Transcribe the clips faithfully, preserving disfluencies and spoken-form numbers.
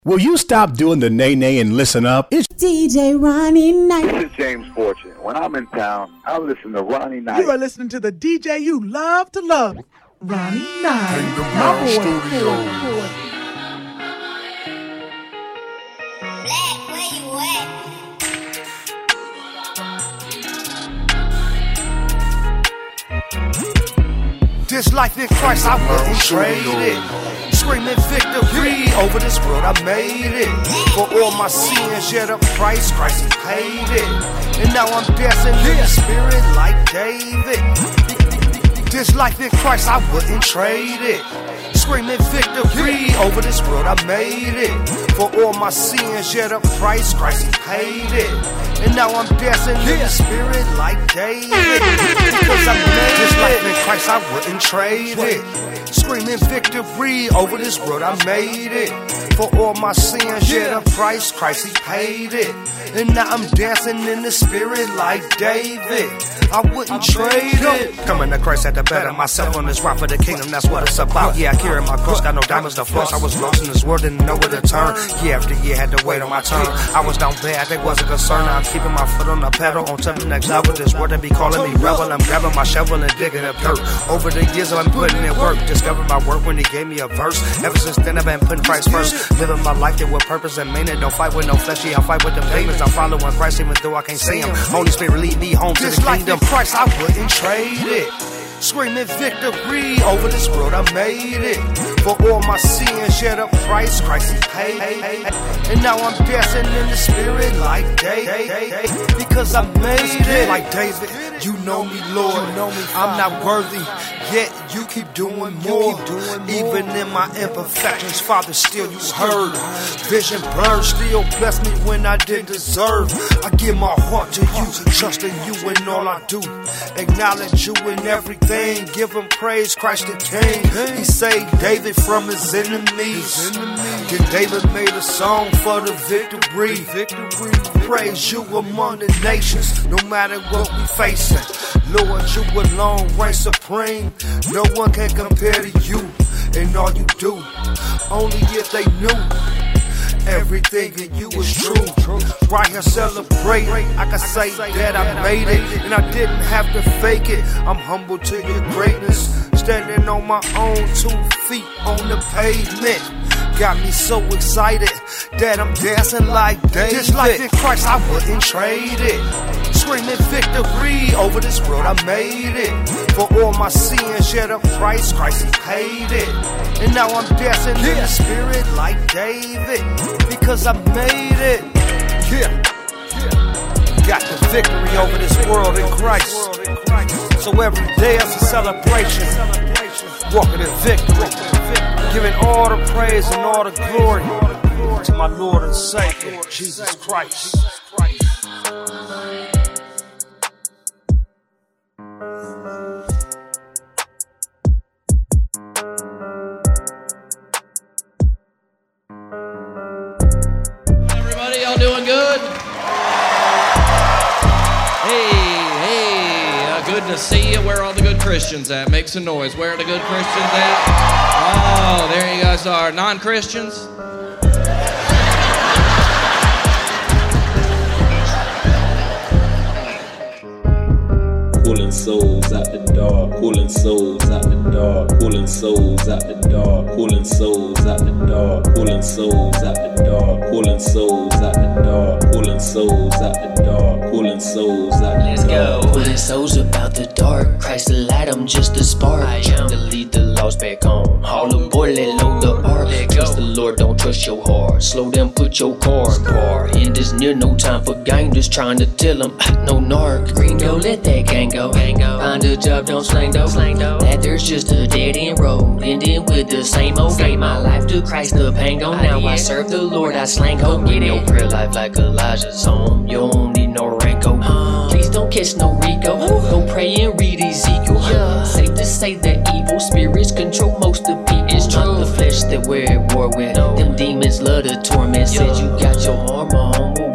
Will you stop doing the nay-nay and listen up? It's D J Ronnie Knight. This is James Fortune. When I'm in town, I listen to Ronnie Knight. You are listening to the D J you love to love, Ronnie Knight. My boy, Studio. boy, boy. Black, where you at? This life in Christ, I wouldn't trade it. Screaming victory over this world, I made it. For all my sins, yet a price, Christ, he paid it. And now I'm dancing in the spirit like David. This life in Christ, I wouldn't trade it. Screaming victory over this world, I made it. For all my sins, yet a price, Christ, he paid it. And now I'm dancing in the spirit like David. Because I made this life in Christ, I wouldn't trade it. Screaming victory over this world, I made it. For all my sins, yet a price, Christ, he paid it. And now I'm dancing in the spirit like David. I wouldn't trade it. Coming to Christ had to better myself on this rock for the kingdom, that's what it's about. Yeah, I carry my cross, got no diamonds to floss. I was lost in this world, didn't know where to turn. Year after year, had to wait on my turn. I was down bad, they wasn't concerned. Now I'm keeping my foot on the pedal, on to the next level. This world, they be calling me rebel. I'm grabbing my shovel and digging up dirt. Over the years, I've been putting in work. Discovered my work when he gave me a verse. Ever since then, I've been putting Christ first. Living my life there with purpose and meaning. Don't fight with no flesh, yeah, I fight with them demons. I'm following Christ even though I can't see him. Holy Spirit, lead me home to the kingdom. Christ, I wouldn't trade it. Screaming victory over this world, I made it. For all my sins, yet a price, Christ, he paid. And now I'm dancing in the spirit like David. Because I made it. Like David, you know me, Lord. I'm not worthy, yet you keep doing more. Even in my imperfections, Father, still you heard. Vision blurred, still bless me when I didn't deserve. I give my heart to you, trusting you in all I do. Acknowledge you in everything. Give him praise, Christ the King. He saved David from his enemies. And David made a song for the victory. Praise you among the nations, no matter what we facing. Lord, you alone reign supreme. No one can compare to you and all you do. Only if they knew everything in you is true. Right here celebrate, I can say that I made it. And I didn't have to fake it. I'm humble to your greatness. Standing on my own two feet on the pavement. Got me so excited that I'm dancing like David. This life in Christ, I wouldn't trade it. Screaming victory over this world, I made it. For all my sins, yet a price, Christ, he paid it. And now I'm dancing in the spirit like David. Because I made it. Yeah. Got the victory over this world in Christ. So every day is a celebration. Walking in victory. Giving all the praise and all the glory to my Lord and Savior, Jesus Christ. Everybody, y'all doing good? Hey, hey, uh, good to see you. Where are all the good Christians at? Make some noise. Where are the good Christians at? Oh, there you guys are. Non-Christians? Pulling souls out the dark, pulling souls out the dark, pulling souls out the dark, pulling souls out the dark, pulling souls out the dark, pulling souls out the dark, pulling souls out the dark, pulling souls out the dark. Let's go. Pulling souls about the dark. Christ the light, I'm just a spark. Trying to lead the lost back home. All aboard, let load the ark. Trust the Lord, don't trust your heart. Slow down, put your car in park. End is near, no time for game. Just trying to tell them, no narc. Gringo, let that gang go. Find a job, don't slang though. That there's just a dead end road. Ending with the same old game. My life to Christ, the pain gone. Now I serve the Lord, I slang home. Get your prayer life like Elijah's home. You don't need no Ranko. Please don't catch no Rico. Go pray and read Ezekiel. Safe to say that evil spirits control most of people. It's not the flesh that we're at war with. Them demons love to torment. Said you got your armor on, well, why you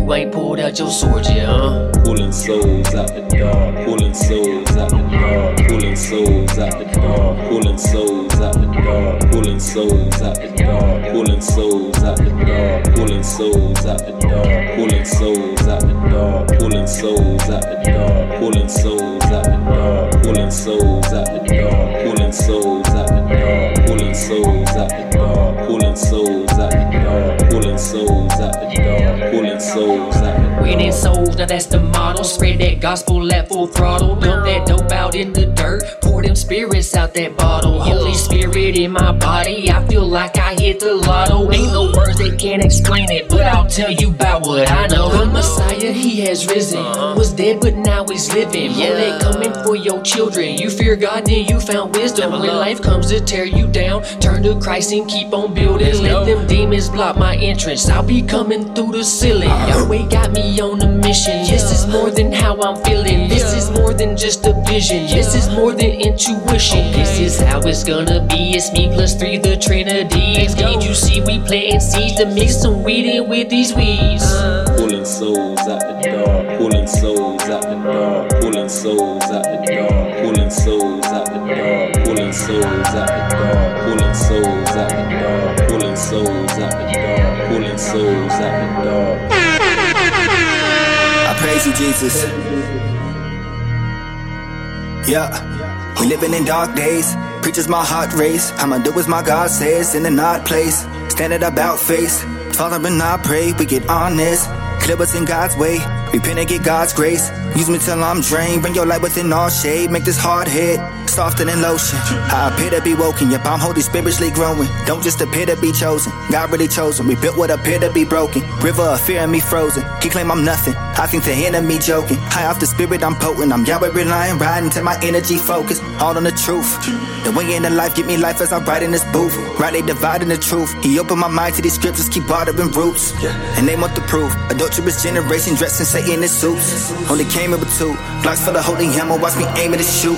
you ain't pulled out your sword yet, huh? Pulling souls out the dark, pulling souls out the dark, pulling souls out the dark, pulling souls out the dark, pulling souls out the dark, pulling souls out the dark, pulling souls out the dark, pulling souls out the dark, pulling souls out the dark, pulling souls out the dark, pulling souls out the dark, pulling souls out the dark, pulling souls out the dark, pulling souls out the dark, pulling souls out the dark, pulling souls out the dark. Winning souls, now that's the motto. Spread that gospel at full throttle. Dump that dope out in the dirt. Pour them spirits out that bottle. Holy Spirit in my body, I feel like I hit the lotto. Ain't no words that can explain it, but I'll tell you about what I know. The Messiah, he has risen. Was dead, but now he's living. Holy coming for your children. You fear God, then you found wisdom. When life comes to tear you down, turn to Christ and keep on building. Let them demons block my entrance. I'll be coming through the ceiling. Yahweh got me on a mission. This is more than how I'm feeling. This is more than just a vision. This is more than intuition. This is how it's gonna be. It's me plus three, the Trinity. Can't you see we planting seeds to mix some weed in with these weeds? Pulling souls out the dark, pulling souls out the dark, pulling souls out the dark, pulling souls out the dark, pulling souls out the dark, pulling souls out the dark, pulling souls out the dark, pulling souls out the dark. I praise you, Jesus. Yeah, we living in dark days. Preaches my heart race. I'ma do as my God says in an odd place. Standing about face. Following I pray, we get honest. Clear what's in God's way. Repent and get God's grace. Use me till I'm drained. Bring your light within all shade. Make this hard head softer than lotion. I appear to be woken. Yep, I'm holy spiritually growing. Don't just appear to be chosen. God really chosen. We built what appeared to be broken. River of fear in me frozen. He claim I'm nothing. I think the enemy joking. High off the spirit, I'm potent. I'm Yahweh relying, riding till my energy focus. All on the truth. The way in the life, give me life as I ride in this booth. Rightly dividing the truth. He opened my mind to these scriptures, keep watering roots. And they want the proof. Adulterous generation dressed in Satan suits. Only came in with two blocks for the holy hammer. Watch me aim and shoot.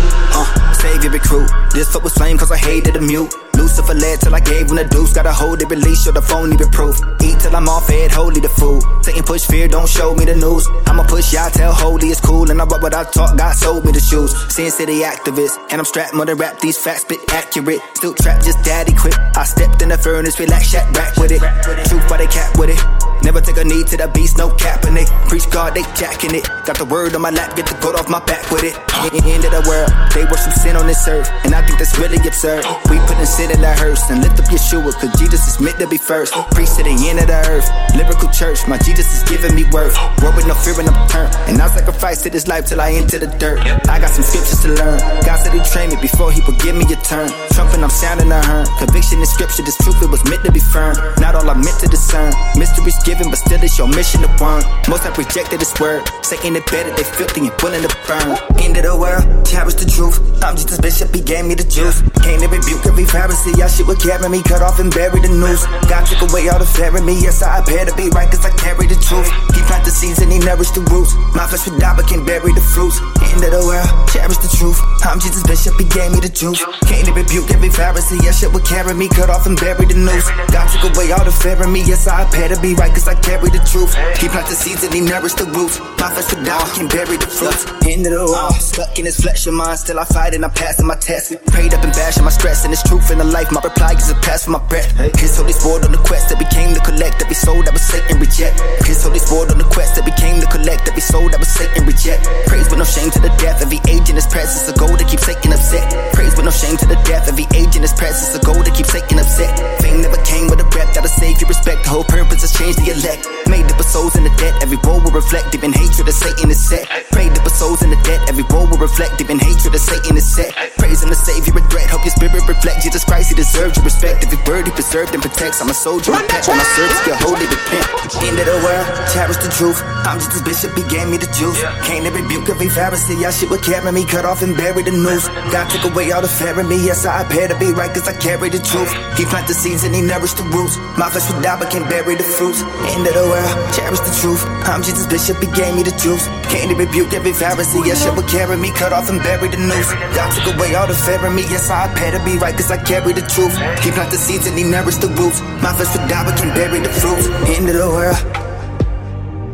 Uh, Savior recruit. This foot was flame cause I hated the mute. Lucifer led till I gave him the deuce. Gotta hold it, release, show the phone even proof. Eat till I'm off head, holy the food. Satan push fear, don't show me the news. I'ma push y'all, tell holy it's cool. And I walk what I talk, God sold me the shoes. Sin City activist, and I'm strapped more than rap. These facts bit accurate. Still trapped, just daddy quit. I stepped in the furnace, relax, shack back with it. Truth why they cap with it. Never take a knee to the beast, no capping it. Preach God, they jacking it. Got the word on my lap, get the goat off my back with it. End of the world, they worship sin on this earth. And I think that's really absurd. We putting sin in the hearse and lift up Yeshua, cause Jesus is meant to be first. Preach to the end of the earth, lyrical church. My Jesus is giving me worth. War with no fear and I'm turned. And I sacrifice to this life till I enter the dirt. I got some scriptures to learn. God said he trained me before he would give me a turn. Trumping, I'm sounding a horn. Conviction in scripture, this truth, it was meant to be firm. Not all I'm meant to discern. Mysteries given, but still it's your mission to burn. Most have rejected this word. Satan it better, they filthy and willing to burn. End of the world, cherish the truth. I'm just a bishop, he gave me the juice. Came to rebuke every Pharisee. Y'all shit would carry me, cut off and bury the noose. God took away all the fear in me. Yes, I appear to be right, cause I carry the truth. He planted the seeds and he nourished the roots. My flesh would die, but can't bury the fruits. End of the world, cherish the truth. I'm Jesus bishop, he gave me the juice. Came to rebuke every Pharisee. Y'all shit would carry me, cut off and bury the noose. God took away all the fear in me. Yes, I appear to be right, cause I carry the truth. He planted the seeds and he nourished the roots. My flesh would die, can't bury the fruits. End of the world, stuck in his flesh and mind. Still I fight and I'm passing my test. Prayed up and bashing my stress, and it's truth in the life. My reply is a pass for my breath. His holy sword on the quest that became the collect. Every soul that was Satan reject. His holy sword on the quest that became the collect. Every soul that was Satan reject. Praise with no shame to the death. Every age in his presence a goal to keep Satan upset. Praise with no shame to the death. Every age in his presence a goal to keep Satan upset. Fame never came with a rep that'll save you respect. The whole purpose is change the elect. Made up of souls in the debt. Every woe will reflect even hatred of Satan is set. Prayed up of souls in the debt. Every woe will reflect even hatred of Satan is set. Praise him the Savior with threat. Hope your spirit reflect Jesus Christ. He deserves your respect. Every word he preserved and protects. I'm a soldier of patch. When I serve, get holy, repent. End of the world, cherish the truth. I'm just his bishop, he gave me the juice. Came to rebuke every Pharisee. Y'all shit would carry me, cut off and bury the noose. God took away all the fear in me. Yes, I appear to be right, cause I carry the truth. He planted the seeds and he nourished the roots. My flesh would die, but can't bury the fruits. End of the world, cherish the truth. I'm Jesus bishop, he gave me the juice. Came to rebuke every Pharisee. Y'all shit would carry me, cut off and bury the noose. God took away all the fear in me. Yes, I appear to be right, cause I carry the truth. He planted the seeds and he nourished the roots. My flesh would die, but can't bury the fruits. End of the world.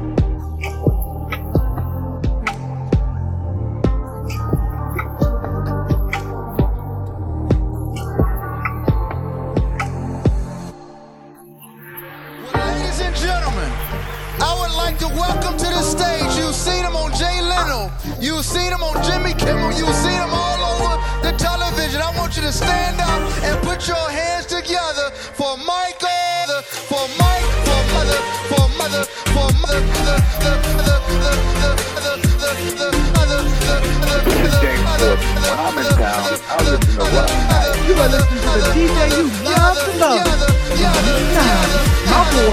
and gentlemen, I would like to welcome to the stage. You've seen him on Jay Leno. You've seen him on Jimmy Kimmel. You've seen him all over the television. I want you to stand up and put your hands together for Michael, for Mike, for mother, for mother, for mother, the, the, the, the, the, the, the, the, other, the, the, the, James Ford. When I'm in town, I listen to Rock Night. You are listening to the D J you love to love. Ronnie Nine. My boy,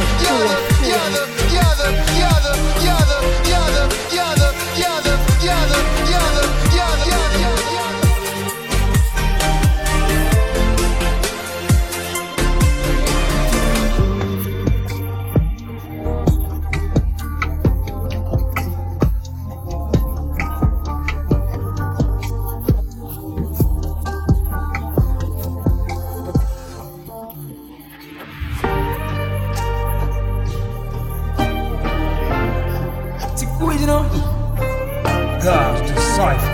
God's disciple.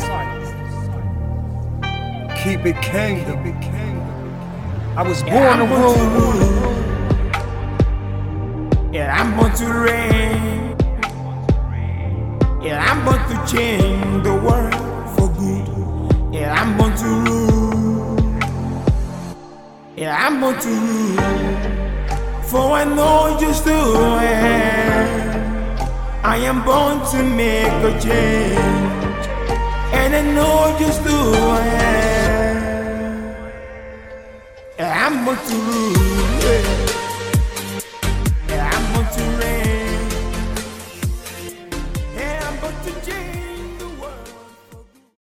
Keep it kingdom. I was born to rule. And I'm going to reign. And I'm going to change the world for good. And I'm going to rule. And I'm going to rule. For I know just who I am. I am born to make a change, and I know just who I am.